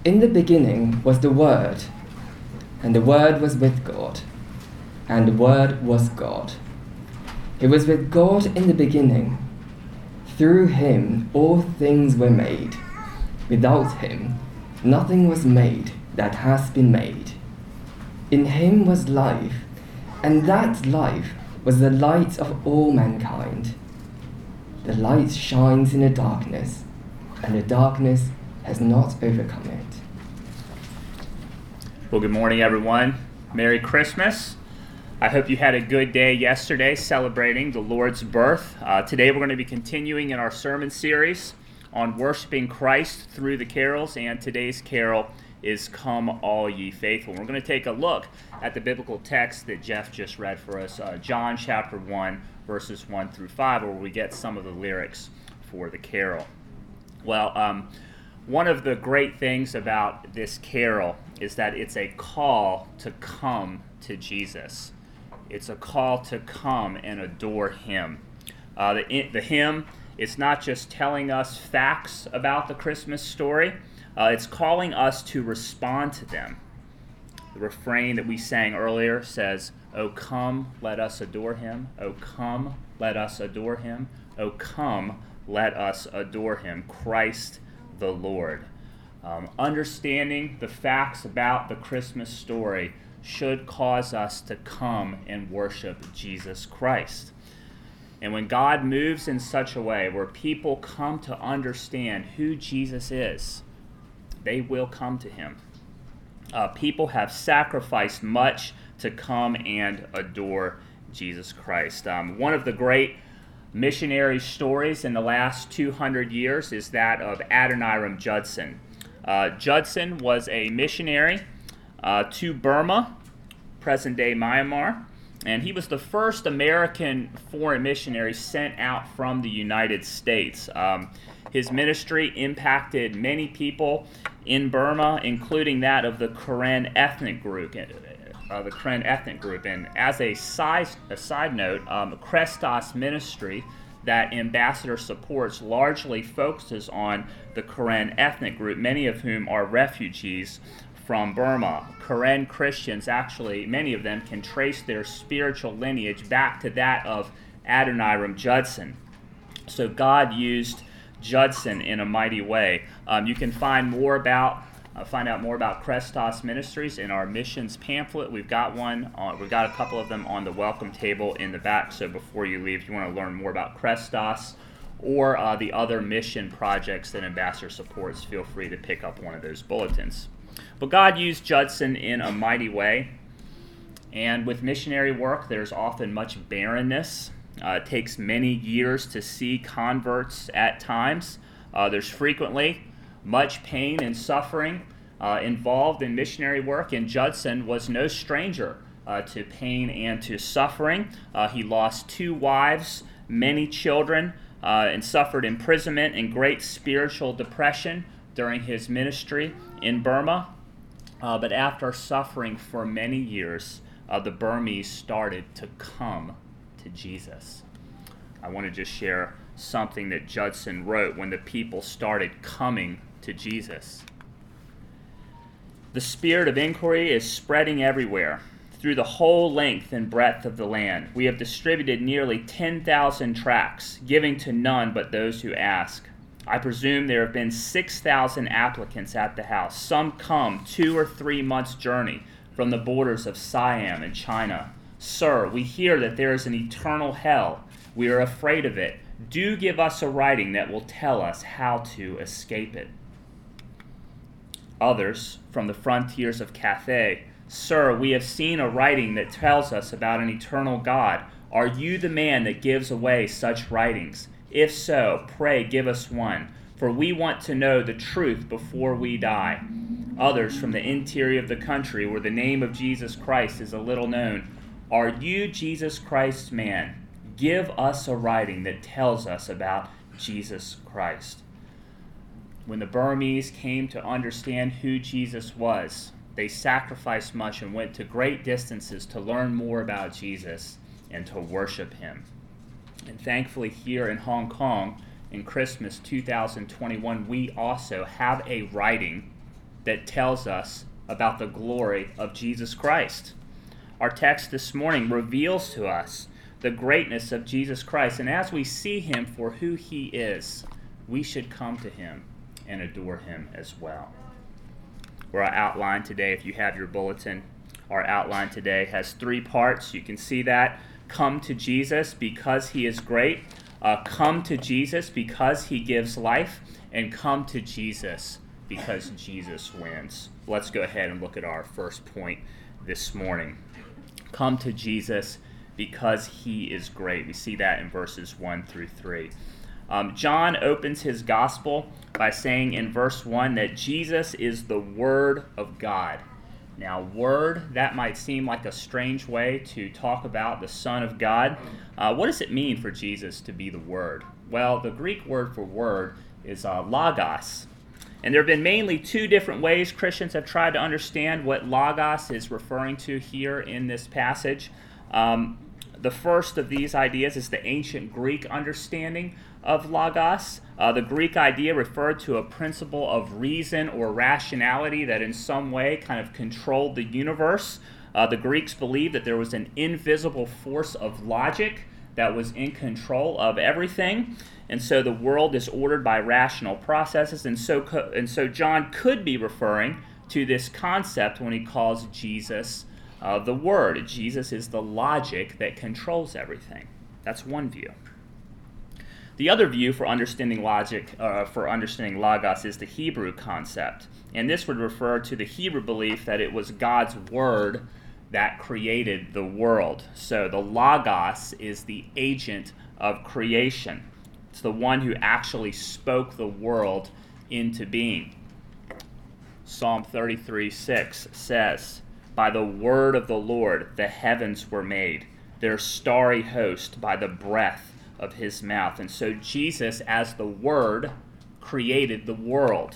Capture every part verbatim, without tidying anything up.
In the beginning was the Word, and the Word was with God, and the Word was God. He was with God in the beginning. Through him all things were made. Without him nothing was made that has been made. In him was life, and that life was the light of all mankind. The light shines in the darkness, and the darkness has not overcome it. Well, good morning, everyone. Merry Christmas. I hope you had a good day yesterday celebrating the Lord's birth. Uh, today we're going to be continuing in our sermon series on worshiping Christ through the carols, and today's carol is Come All Ye Faithful. We're going to take a look at the biblical text that Jeff just read for us, uh, John chapter one, verses one through five, where we get some of the lyrics for the carol. Well, um, one of the great things about this carol is that it's a call to come to Jesus. It's a call to come and adore him. Uh, the, the hymn, it's not just telling us facts about the Christmas story, uh, it's calling us to respond to them. The refrain that we sang earlier says, "O come, let us adore him. O come, let us adore him. O come, let us adore him, Christ the Lord." Um, understanding the facts about the Christmas story should cause us to come and worship Jesus Christ. And when God moves in such a way where people come to understand who Jesus is, they will come to him. Uh, people have sacrificed much to come and adore Jesus Christ. Um, one of the great missionary stories in the last two hundred years is that of Adoniram Judson. Uh, Judson was a missionary uh, to Burma, present-day Myanmar, and he was the first American foreign missionary sent out from the United States. Um, his ministry impacted many people in Burma, including that of the Karen ethnic group. Uh, the Karen ethnic group, and as a side a side note, um, Krestos ministry that Ambassador supports largely focuses on the Karen ethnic group, many of whom are refugees from Burma. Karen Christians, actually, many of them can trace their spiritual lineage back to that of Adoniram Judson. So God used Judson in a mighty way. Um, you can find more about uh, find out more about Krestos Ministries in our missions pamphlet. We've got one. Uh, we've got a couple of them on the welcome table in the back. So before you leave, if you want to learn more about Krestos or uh, the other mission projects that Ambassador supports, feel free to pick up one of those bulletins. But God used Judson in a mighty way, and with missionary work, there's often much barrenness. Uh, it takes many years to see converts at times. Uh, there's frequently much pain and suffering uh, involved in missionary work, and Judson was no stranger uh, to pain and to suffering. Uh, he lost two wives, many children, uh, and suffered imprisonment and great spiritual depression during his ministry in Burma. Uh, but after suffering for many years, uh, the Burmese started to come to Jesus. I want to just share something that Judson wrote when the people started coming to Jesus. "The spirit of inquiry is spreading everywhere, through the whole length and breadth of the land. We have distributed nearly ten thousand tracts, giving to none but those who ask. I presume there have been six thousand applicants at the house. Some come two or three months' journey from the borders of Siam and China. Sir, we hear that there is an eternal hell. We are afraid of it. Do give us a writing that will tell us how to escape it." Others, from the frontiers of Cathay, "Sir, we have seen a writing that tells us about an eternal God. Are you the man that gives away such writings? If so, pray give us one, for we want to know the truth before we die." Others, from the interior of the country, where the name of Jesus Christ is a little known, "Are you Jesus Christ's man? Give us a writing that tells us about Jesus Christ." When the Burmese came to understand who Jesus was, they sacrificed much and went to great distances to learn more about Jesus and to worship him. And thankfully here in Hong Kong, in Christmas two thousand twenty-one, we also have a writing that tells us about the glory of Jesus Christ. Our text this morning reveals to us the greatness of Jesus Christ, and as we see him for who he is, we should come to him and adore him as well. Where our outline today, if you have your bulletin, our outline today has three parts. You can see that. Come to Jesus because he is great. Uh, come to Jesus because he gives life. And come to Jesus because Jesus wins. Let's go ahead and look at our first point this morning. Come to Jesus because he is great. We see that in verses one through three. Um, John opens his gospel by saying in verse one that Jesus is the Word of God. Now, word, that might seem like a strange way to talk about the Son of God. Uh, what does it mean for Jesus to be the Word? Well, the Greek word for word is uh, logos. And there have been mainly two different ways Christians have tried to understand what logos is referring to here in this passage. Um, the first of these ideas is the ancient Greek understanding of logos. Uh, the Greek idea referred to a principle of reason or rationality that in some way kind of controlled the universe. Uh, the Greeks believed that there was an invisible force of logic that was in control of everything. And so the world is ordered by rational processes. And so, co- and so John could be referring to this concept when he calls Jesus uh, the Word. Jesus is the logic that controls everything. That's one view. The other view for understanding logic, uh, for understanding logos, is the Hebrew concept. And this would refer to the Hebrew belief that it was God's Word that created the world. So the logos is the agent of creation. It's the one who actually spoke the world into being. Psalm thirty-three six says, "By the word of the Lord the heavens were made, their starry host by the breath of his mouth." And so Jesus, as the Word, created the world.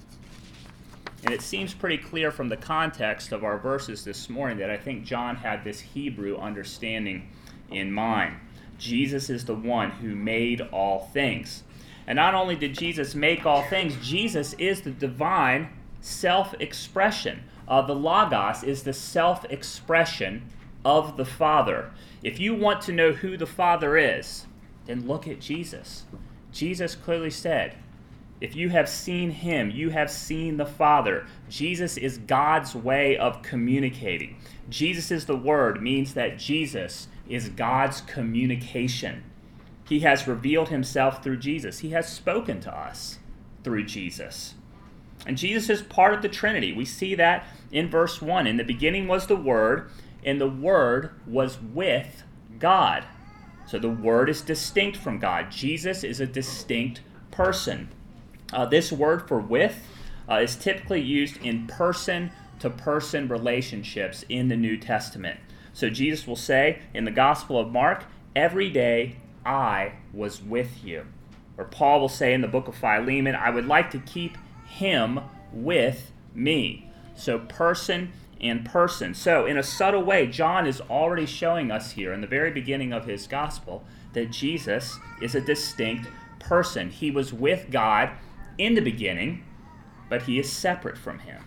And it seems pretty clear from the context of our verses this morning that I think John had this Hebrew understanding in mind. Jesus is the one who made all things. And not only did Jesus make all things, Jesus is the divine self-expression. Uh, the Logos is the self-expression of the Father. If you want to know who the Father is, then look at Jesus. Jesus clearly said, if you have seen him, you have seen the Father. Jesus is God's way of communicating. Jesus is the Word means that Jesus is God's communication. He has revealed himself through Jesus. He has spoken to us through Jesus. And Jesus is part of the Trinity. We see that in verse one. In the beginning was the Word, and the Word was with God. So the Word is distinct from God. Jesus is a distinct person. Uh, this word for with uh, is typically used in person-to-person relationships in the New Testament. So Jesus will say in the Gospel of Mark, "Every day I was with you." Or Paul will say in the book of Philemon, "I would like to keep him with me." So person and person. So in a subtle way, John is already showing us here in the very beginning of his gospel that Jesus is a distinct person. He was with God in the beginning, but he is separate from him.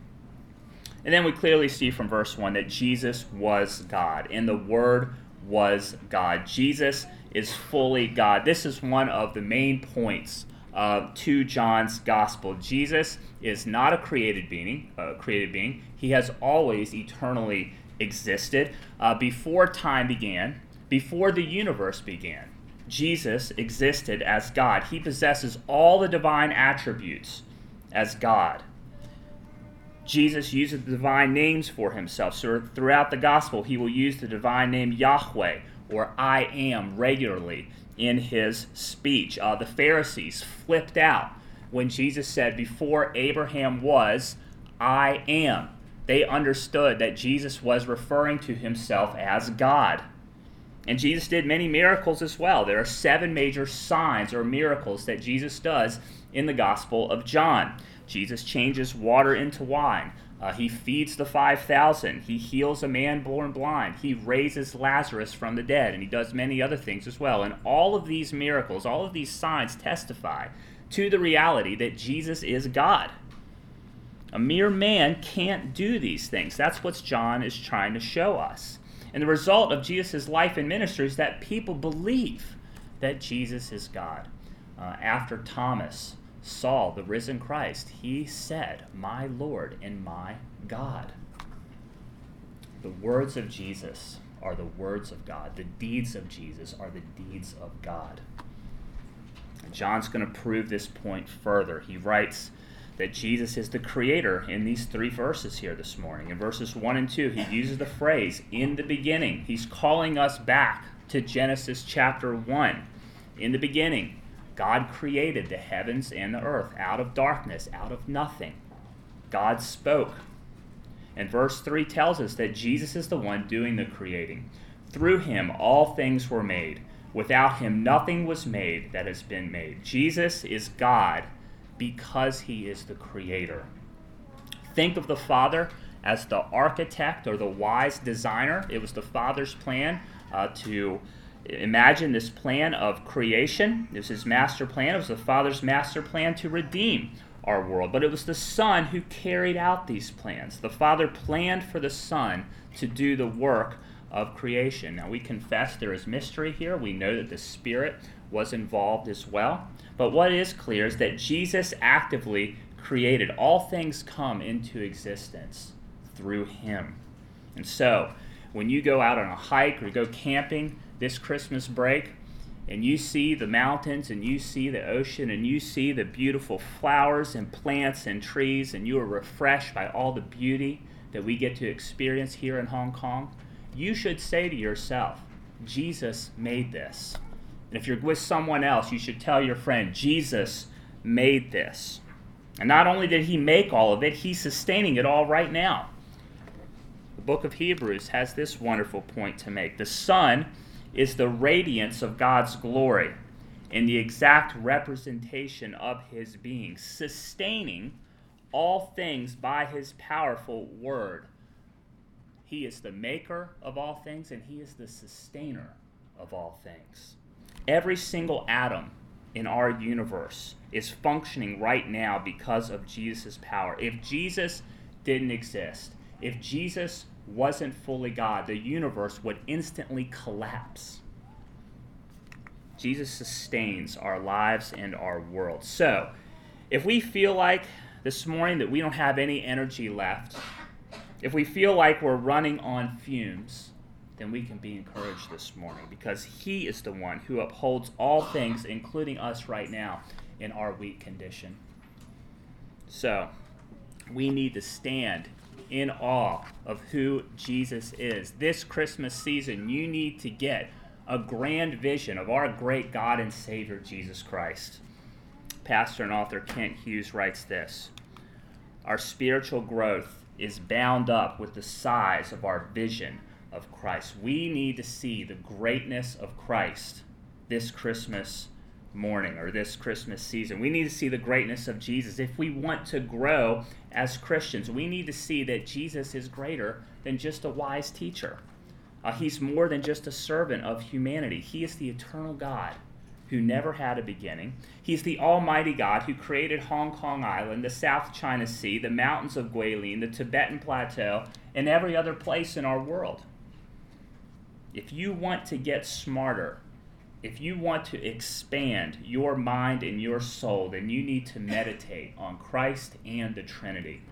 And then we clearly see from verse one that Jesus was God, and the Word was God. Jesus is fully God. This is one of the main points uh, to John's gospel. Jesus is not a created being. Uh, created being. He has always eternally existed. Uh, before time began, before the universe began, Jesus existed as God. He possesses all the divine attributes as God. Jesus uses the divine names for himself. So throughout the gospel, he will use the divine name Yahweh or I am regularly in his speech. Uh, the Pharisees flipped out when Jesus said, "Before Abraham was, I am." They understood that Jesus was referring to himself as God. And Jesus did many miracles as well. There are seven major signs or miracles that Jesus does in the Gospel of John. Jesus changes water into wine. Uh, he feeds the five thousand. He heals a man born blind. He raises Lazarus from the dead. And he does many other things as well. And all of these miracles, all of these signs testify to the reality that Jesus is God. A mere man can't do these things. That's what John is trying to show us. And the result of Jesus' life and ministry is that people believe that Jesus is God. Uh, after Thomas saw the risen Christ, he said, "My Lord and my God." The words of Jesus are the words of God. The deeds of Jesus are the deeds of God. And John's going to prove this point further. He writes that Jesus is the creator in these three verses here this morning. In verses one and two, he uses the phrase, "in the beginning." He's calling us back to Genesis chapter one. In the beginning, God created the heavens and the earth out of darkness, out of nothing. God spoke. And verse three tells us that Jesus is the one doing the creating. Through him, all things were made. Without him, nothing was made that has been made. Jesus is God because he is the creator. Think of the Father as the architect or the wise designer. It was the Father's plan uh, to imagine this plan of creation. It was his master plan. It was the Father's master plan to redeem our world. But it was the Son who carried out these plans. The Father planned for the Son to do the work of creation. Now, we confess there is mystery here. We know that the Spirit was involved as well. But what is clear is that Jesus actively created. All things come into existence through him. And so, when you go out on a hike or go camping this Christmas break, and you see the mountains, and you see the ocean, and you see the beautiful flowers and plants and trees, and you are refreshed by all the beauty that we get to experience here in Hong Kong, you should say to yourself, Jesus made this. And if you're with someone else, you should tell your friend, Jesus made this. And not only did he make all of it, he's sustaining it all right now. The book of Hebrews has this wonderful point to make. The Son is the radiance of God's glory and the exact representation of his being, sustaining all things by his powerful word. He is the maker of all things, and he is the sustainer of all things. Every single atom in our universe is functioning right now because of Jesus' power. If Jesus didn't exist, if Jesus wasn't fully God, the universe would instantly collapse. Jesus sustains our lives and our world. So, if we feel like this morning that we don't have any energy left, if we feel like we're running on fumes, then we can be encouraged this morning because he is the one who upholds all things, including us right now in our weak condition. So, we need to stand in awe of who Jesus is. This Christmas season, you need to get a grand vision of our great God and Savior, Jesus Christ. Pastor and author Kent Hughes writes this: our spiritual growth is bound up with the size of our vision of Christ. We need to see the greatness of Christ this Christmas morning or this Christmas season. We need to see the greatness of Jesus. If we want to grow as Christians, we need to see that Jesus is greater than just a wise teacher. Uh, he's more than just a servant of humanity. He is the eternal God who never had a beginning. He's the almighty God who created Hong Kong Island, the South China Sea, the mountains of Guilin, the Tibetan Plateau, and every other place in our world. If you want to get smarter, if you want to expand your mind and your soul, then you need to meditate on Christ and the Trinity.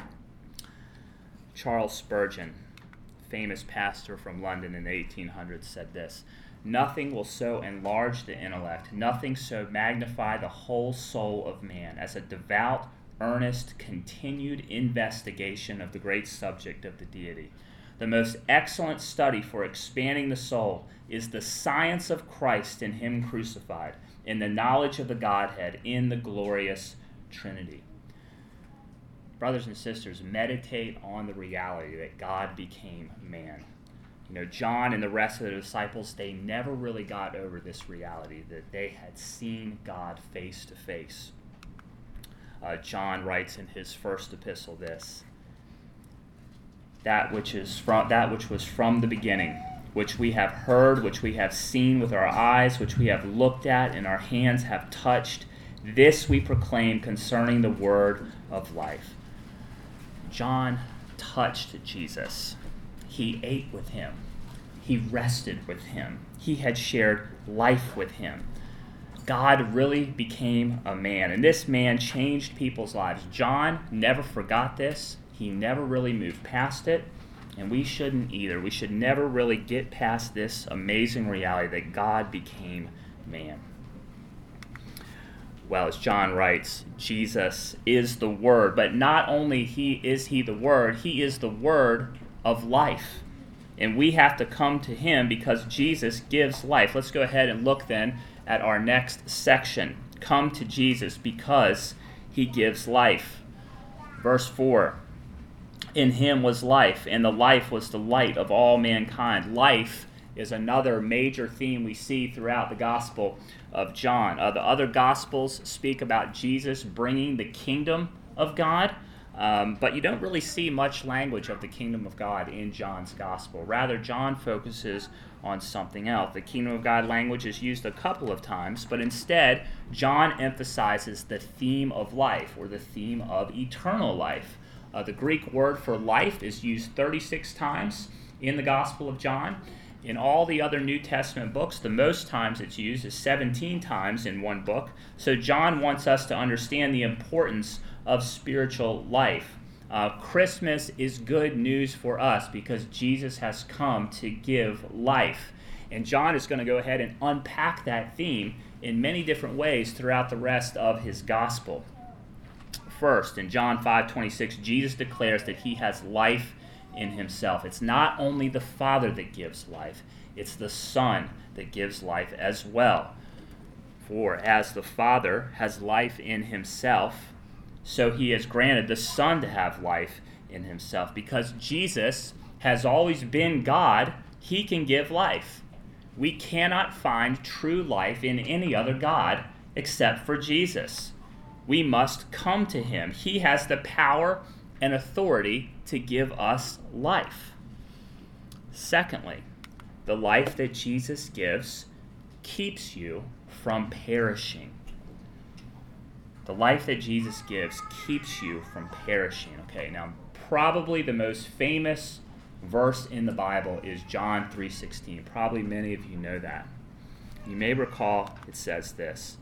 Charles Spurgeon, famous pastor from London in the eighteen hundreds, said this: nothing will so enlarge the intellect, nothing so magnify the whole soul of man as a devout, earnest, continued investigation of the great subject of the deity. The most excellent study for expanding the soul is the science of Christ in him crucified, in the knowledge of the Godhead, in the glorious Trinity. Brothers and sisters, meditate on the reality that God became man. You know, John and the rest of the disciples, they never really got over this reality that they had seen God face to face. Uh, John writes in his first epistle this: that which is from that which was from the beginning, which we have heard, which we have seen with our eyes, which we have looked at, and our hands have touched, this we proclaim concerning the word of life. John touched Jesus. He ate with him. He rested with him. He had shared life with him. God really became a man, and this man changed people's lives. John never forgot this. He never really moved past it, and we shouldn't either. We should never really get past this amazing reality that God became man. Well, as John writes, Jesus is the Word, but not only he is he the Word, he is the Word of life. And we have to come to him because Jesus gives life. Let's go ahead and look then at our next section. Come to Jesus because he gives life. Verse four, in him was life, and the life was the light of all mankind. Life is another major theme we see throughout the Gospel of John. Uh, the other Gospels speak about Jesus bringing the kingdom of God. Um, but you don't really see much language of the kingdom of God in John's gospel. Rather, John focuses on something else. The kingdom of God language is used a couple of times, but instead, John emphasizes the theme of life, or the theme of eternal life. Uh, the Greek word for life is used thirty-six times in the Gospel of John. In all the other New Testament books, the most times it's used is seventeen times in one book. So John wants us to understand the importance of spiritual life. Uh, Christmas is good news for us because Jesus has come to give life. And John is going to go ahead and unpack that theme in many different ways throughout the rest of his gospel. First, in John five twenty-six, Jesus declares that he has life in himself. It's not only the Father that gives life, it's the Son that gives life as well. For as the Father has life in himself, so he has granted the Son to have life in himself. Because Jesus has always been God, he can give life. We cannot find true life in any other God except for Jesus. We must come to him. He has the power and authority to give us life. Secondly, the life that Jesus gives keeps you from perishing. The life that Jesus gives keeps you from perishing. Okay, now probably the most famous verse in the Bible is John three sixteen. Probably many of you know that. You may recall it says this: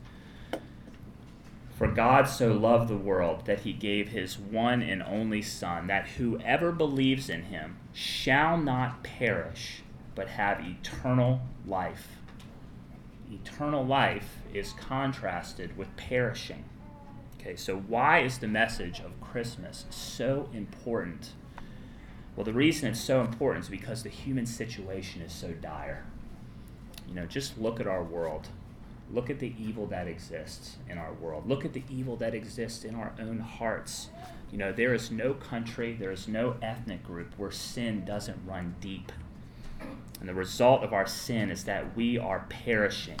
For God so loved the world that he gave his one and only Son, that whoever believes in him shall not perish, but have eternal life. Eternal life is contrasted with perishing. Okay, so why is the message of Christmas so important? Well, the reason it's so important is because the human situation is so dire. You know, just look at our world. Look at the evil that exists in our world. Look at the evil that exists in our own hearts. You know, there is no country, there is no ethnic group where sin doesn't run deep. And the result of our sin is that we are perishing.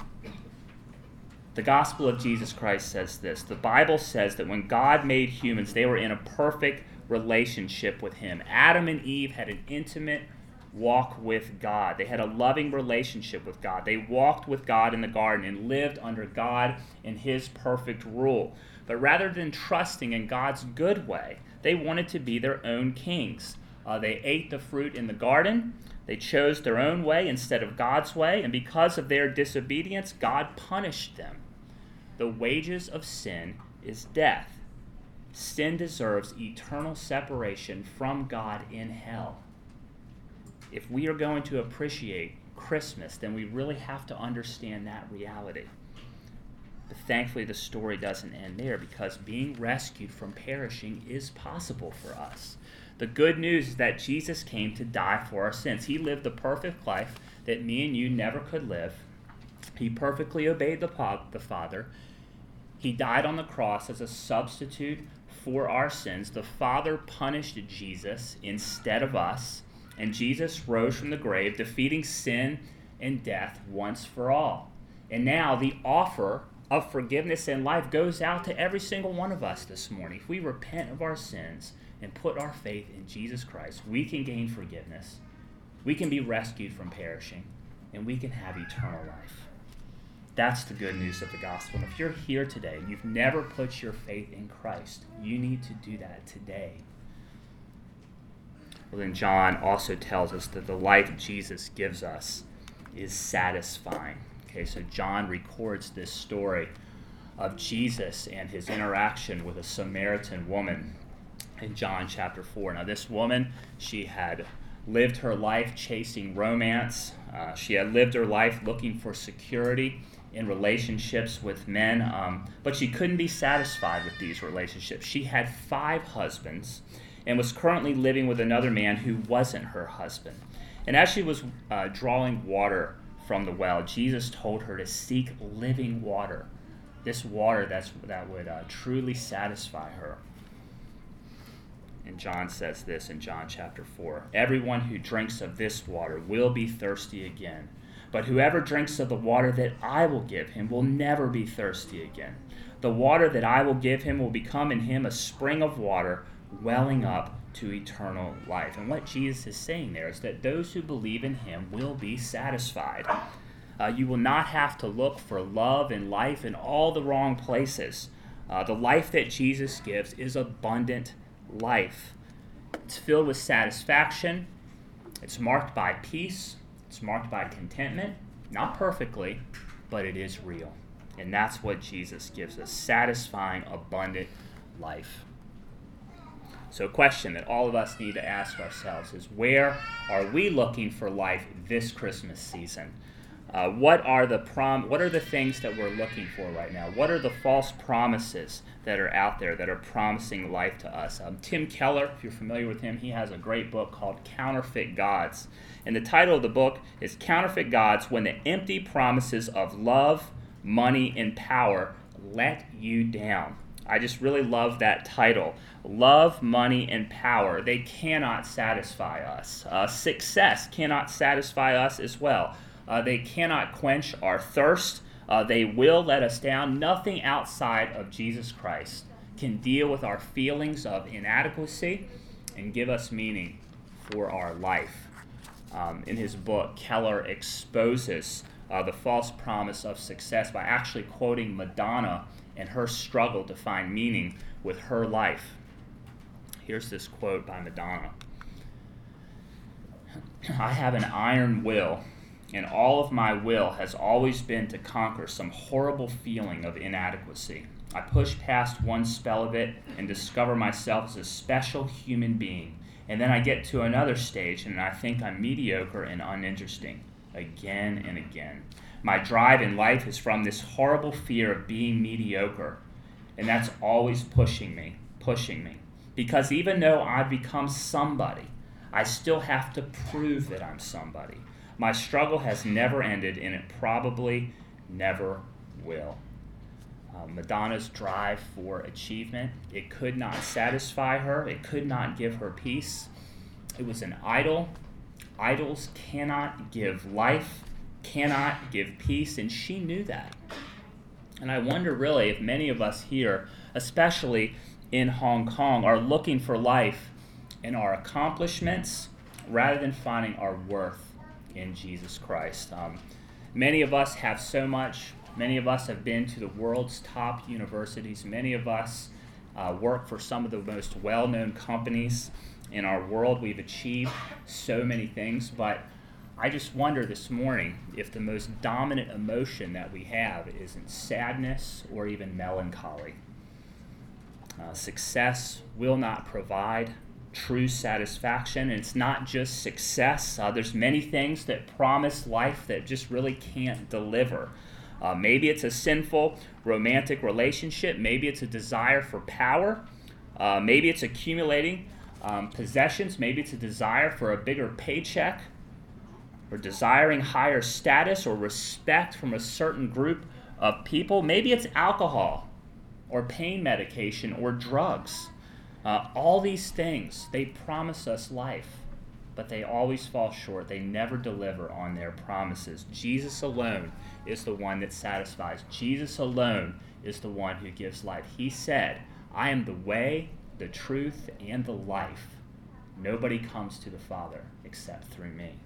The gospel of Jesus Christ says this: the Bible says that when God made humans, they were in a perfect relationship with him. Adam and Eve had an intimate walk with God. They had a loving relationship with God. They walked with God in the garden and lived under God and his perfect rule. But rather than trusting in God's good way, they wanted to be their own kings. Uh, they ate the fruit in the garden. They chose their own way instead of God's way, and because of their disobedience, God punished them. The wages of sin is death. Sin deserves eternal separation from God in hell. If we are going to appreciate Christmas, then we really have to understand that reality. But thankfully, the story doesn't end there, because being rescued from perishing is possible for us. The good news is that Jesus came to die for our sins. He lived the perfect life that me and you never could live. He perfectly obeyed the, the Father. He died on the cross as a substitute for our sins. The Father punished Jesus instead of us, and Jesus rose from the grave, defeating sin and death once for all. And now the offer of forgiveness and life goes out to every single one of us this morning. If we repent of our sins and put our faith in Jesus Christ, we can gain forgiveness, we can be rescued from perishing, and we can have eternal life. That's the good news of the gospel. And if you're here today and you've never put your faith in Christ, you need to do that today. Well, then John also tells us that the life Jesus gives us is satisfying. Okay, so John records this story of Jesus and his interaction with a Samaritan woman in John chapter four. Now, this woman, she had lived her life chasing romance. Uh, she had lived her life looking for security in relationships with men, um, but she couldn't be satisfied with these relationships. She had five husbands and was currently living with another man who wasn't her husband. And as she was uh, drawing water from the well, Jesus told her to seek living water, this water that's, that would uh, truly satisfy her. And John says this in John chapter four, "Everyone who drinks of this water will be thirsty again. But whoever drinks of the water that I will give him will never be thirsty again. The water that I will give him will become in him a spring of water welling up to eternal life." And what Jesus is saying there is that those who believe in him will be satisfied. Uh, you will not have to look for love and life in all the wrong places. Uh, the life that Jesus gives is abundant life. It's filled with satisfaction. It's marked by peace. It's marked by contentment. Not perfectly, but it is real. And that's what Jesus gives us, satisfying, abundant life. So a question that all of us need to ask ourselves is, where are we looking for life this Christmas season? Uh, what are the prom? What are the things that we're looking for right now? What are the false promises that are out there that are promising life to us? Um, Tim Keller, if you're familiar with him, he has a great book called Counterfeit Gods. And the title of the book is Counterfeit Gods: When the Empty Promises of Love, Money, and Power Let You Down. I just really love that title. Love, money, and power, they cannot satisfy us. Uh, success cannot satisfy us as well. Uh, they cannot quench our thirst. Uh, they will let us down. Nothing outside of Jesus Christ can deal with our feelings of inadequacy and give us meaning for our life. Um, in his book, Keller exposes uh, the false promise of success by actually quoting Madonna and her struggle to find meaning with her life. Here's this quote by Madonna. "I have an iron will, and all of my will has always been to conquer some horrible feeling of inadequacy. I push past one spell of it and discover myself as a special human being. And then I get to another stage and I think I'm mediocre and uninteresting, again and again. My drive in life is from this horrible fear of being mediocre, and that's always pushing me, pushing me. Because even though I've become somebody, I still have to prove that I'm somebody. My struggle has never ended, and it probably never will." Uh, Madonna's drive for achievement, it could not satisfy her. It could not give her peace. It was an idol. Idols cannot give life, cannot give peace, and she knew that. And I wonder really if many of us here, especially in Hong Kong, are looking for life in our accomplishments rather than finding our worth in Jesus Christ. Um, many of us have so much. Many of us have been to the world's top universities. Many of us uh, work for some of the most well-known companies in our world. We've achieved so many things, but I just wonder this morning if the most dominant emotion that we have isn't sadness or even melancholy. Uh, success will not provide true satisfaction, and it's not just success. Uh, there's many things that promise life that just really can't deliver. Uh, maybe it's a sinful romantic relationship. Maybe it's a desire for power. Uh, maybe it's accumulating um, possessions. Maybe it's a desire for a bigger paycheck, or desiring higher status or respect from a certain group of people. Maybe it's alcohol or pain medication or drugs. Uh, all these things, they promise us life, but they always fall short. They never deliver on their promises. Jesus alone is the one that satisfies. Jesus alone is the one who gives life. He said, "I am the way, the truth, and the life. Nobody comes to the Father except through me."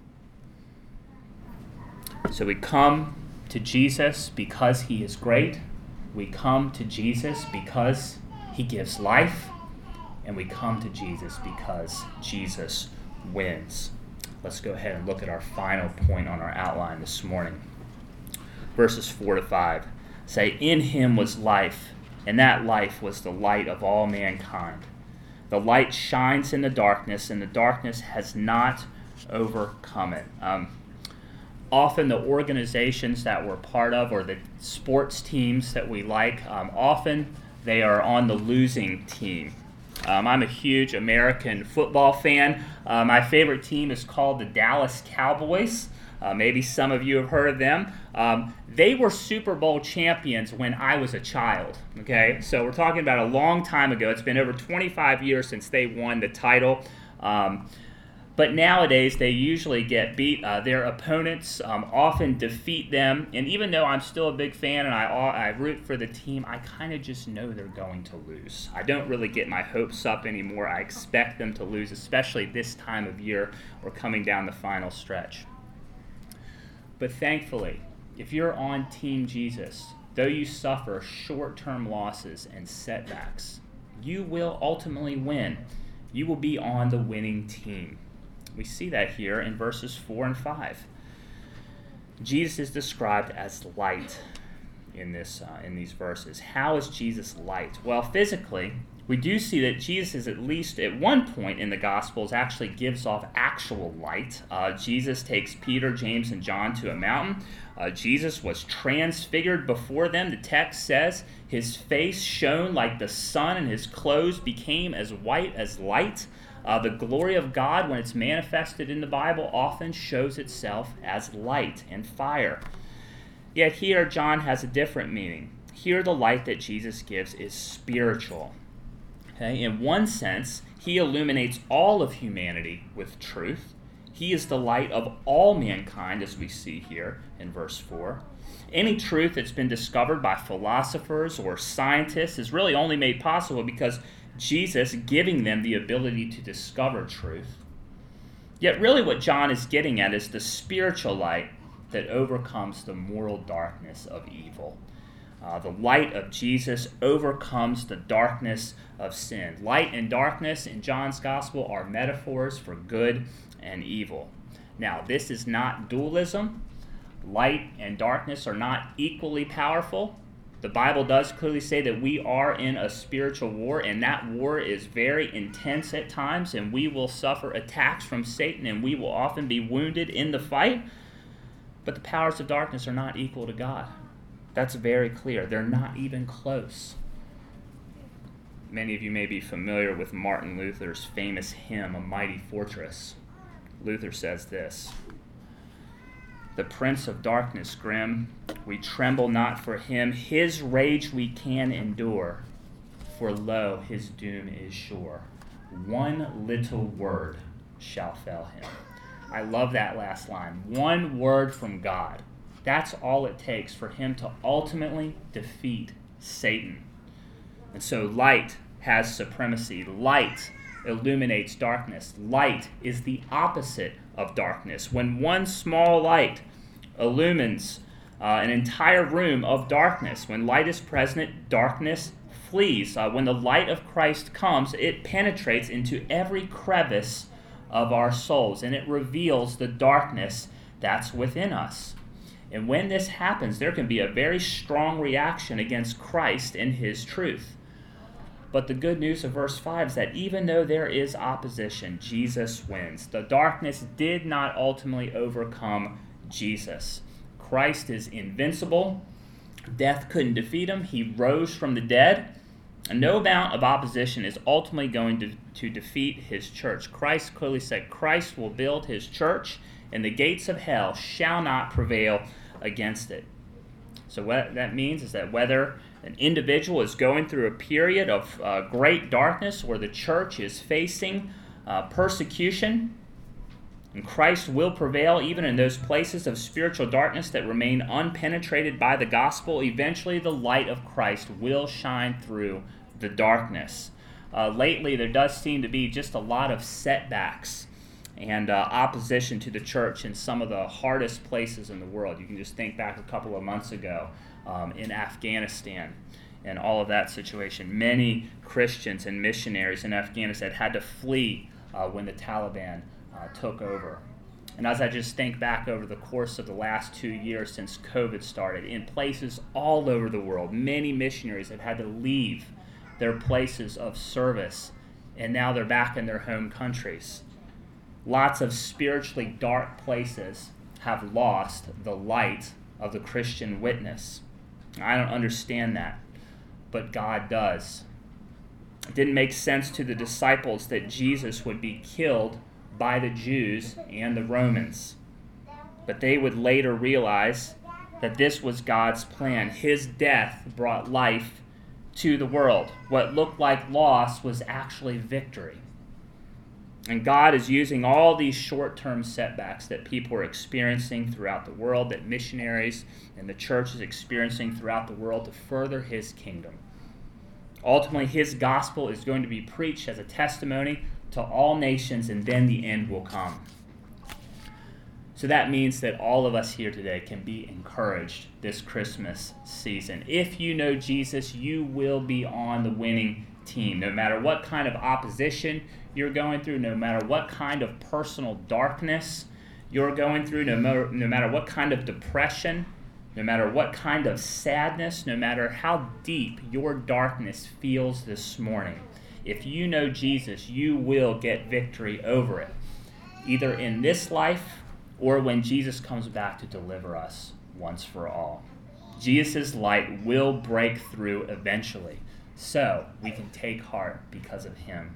So we come to Jesus because he is great. We come to Jesus because he gives life. And we come to Jesus because Jesus wins. Let's go ahead and look at our final point on our outline this morning. Verses four to five say, "In him was life, and that life was the light of all mankind. The light shines in the darkness, and the darkness has not overcome it." Um, often the organizations that we're part of, or the sports teams that we like, um, often they are on the losing team. Um, I'm a huge American football fan. Uh, my favorite team is called the Dallas Cowboys. Uh, maybe some of you have heard of them. Um, they were Super Bowl champions when I was a child. Okay, so we're talking about a long time ago. It's been over twenty-five years since they won the title. Um, but nowadays, they usually get beat. Uh, their opponents um, often defeat them. And even though I'm still a big fan and I, I root for the team, I kind of just know they're going to lose. I don't really get my hopes up anymore. I expect them to lose, especially this time of year. We're coming down the final stretch. But thankfully, if you're on Team Jesus, though you suffer short-term losses and setbacks, you will ultimately win. You will be on the winning team. We see that here in verses four and five. Jesus is described as light in this uh, in these verses. How is Jesus light? Well, physically, we do see that Jesus is, at least at one point in the Gospels, actually gives off actual light. Uh, Jesus takes Peter, James, and John to a mountain. Uh, Jesus was transfigured before them. The text says his face shone like the sun and his clothes became as white as light. Uh, the glory of God, when it's manifested in the Bible, often shows itself as light and fire. Yet here, John has a different meaning. Here, the light that Jesus gives is spiritual. Okay? In one sense, he illuminates all of humanity with truth. He is the light of all mankind, as we see here in verse four. Any truth that's been discovered by philosophers or scientists is really only made possible because Jesus giving them the ability to discover truth. Yet really what John is getting at is the spiritual light that overcomes the moral darkness of evil. Uh, the light of Jesus overcomes the darkness of sin. Light and darkness in John's gospel are metaphors for good and evil. Now, this is not dualism. Light and darkness are not equally powerful. The Bible does clearly say that we are in a spiritual war, and that war is very intense at times, and we will suffer attacks from Satan, and we will often be wounded in the fight. But the powers of darkness are not equal to God. That's very clear. They're not even close. Many of you may be familiar with Martin Luther's famous hymn, A Mighty Fortress. Luther says this: "The prince of darkness grim, we tremble not for him. His rage we can endure, for lo, his doom is sure. One little word shall fell him." I love that last line. One word from God. That's all it takes for him to ultimately defeat Satan. And so light has supremacy. Light illuminates darkness. Light is the opposite of darkness. When one small light illumines uh, an entire room of darkness, when light is present, darkness flees. Uh, when the light of Christ comes, it penetrates into every crevice of our souls, and it reveals the darkness that's within us. And when this happens, there can be a very strong reaction against Christ and his truth. But the good news of verse five is that even though there is opposition, Jesus wins. The darkness did not ultimately overcome Jesus. Christ is invincible. Death couldn't defeat him. He rose from the dead. And no amount of opposition is ultimately going to, to defeat his church. Christ clearly said Christ will build his church, and the gates of hell shall not prevail against it. So what that means is that whether an individual is going through a period of uh, great darkness or the church is facing uh, persecution, and Christ will prevail even in those places of spiritual darkness that remain unpenetrated by the gospel, eventually the light of Christ will shine through the darkness. Uh, lately, there does seem to be just a lot of setbacks and uh, opposition to the church in some of the hardest places in the world. You can just think back a couple of months ago um, in Afghanistan and all of that situation. Many Christians and missionaries in Afghanistan had to flee uh, when the Taliban uh, took over. And as I just think back over the course of the last two years since COVID started, in places all over the world, many missionaries have had to leave their places of service, and now they're back in their home countries. Lots of spiritually dark places have lost the light of the Christian witness. I don't understand that, but God does. It didn't make sense to the disciples that Jesus would be killed by the Jews and the Romans. But they would later realize that this was God's plan. His death brought life to the world. What looked like loss was actually victory. And God is using all these short-term setbacks that people are experiencing throughout the world, that missionaries and the church is experiencing throughout the world, to further his kingdom. Ultimately, his gospel is going to be preached as a testimony to all nations, and then the end will come. So that means that all of us here today can be encouraged this Christmas season. If you know Jesus, you will be on the winning team. No matter what kind of opposition you're going through, no matter what kind of personal darkness you're going through, no matter, no matter what kind of depression, no matter what kind of sadness, no matter how deep your darkness feels this morning, if you know Jesus, you will get victory over it, either in this life or when Jesus comes back to deliver us once for all. Jesus' light will break through eventually, so we can take heart because of him.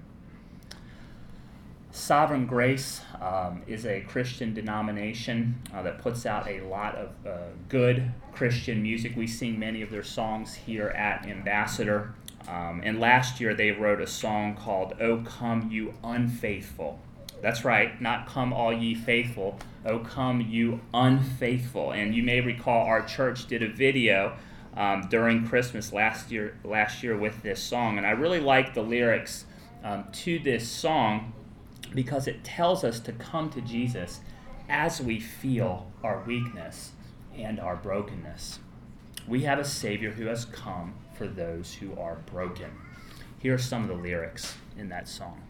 Sovereign Grace um, is a Christian denomination uh, that puts out a lot of uh, good Christian music. We sing many of their songs here at Ambassador. Um, and last year they wrote a song called "O Come You Unfaithful." That's right, not "Come All Ye Faithful," "O Come You Unfaithful." And you may recall our church did a video um, during Christmas last year, last year with this song. And I really like the lyrics um, to this song because it tells us to come to Jesus as we feel our weakness and our brokenness. We have a Savior who has come for those who are broken. Here are some of the lyrics in that song.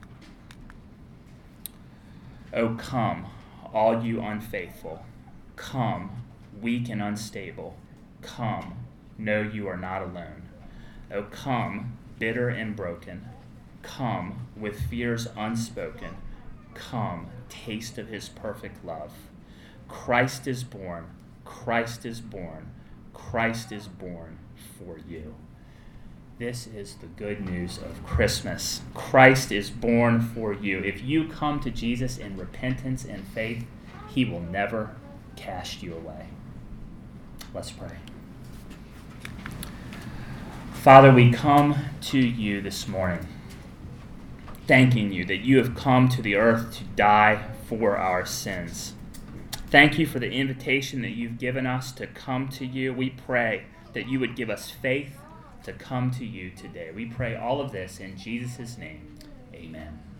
"O come, all you unfaithful. Come, weak and unstable. Come, know you are not alone. O come, bitter and broken. Come, with fears unspoken. Come, taste of his perfect love. Christ is born, Christ is born, Christ is born for you." This is the good news of Christmas. Christ is born for you. If you come to Jesus in repentance and faith, he will never cast you away. Let's pray. Father, we come to you this morning, thanking you that you have come to the earth to die for our sins. Thank you for the invitation that you've given us to come to you. We pray that you would give us faith to come to you today. We pray all of this in Jesus' name. Amen.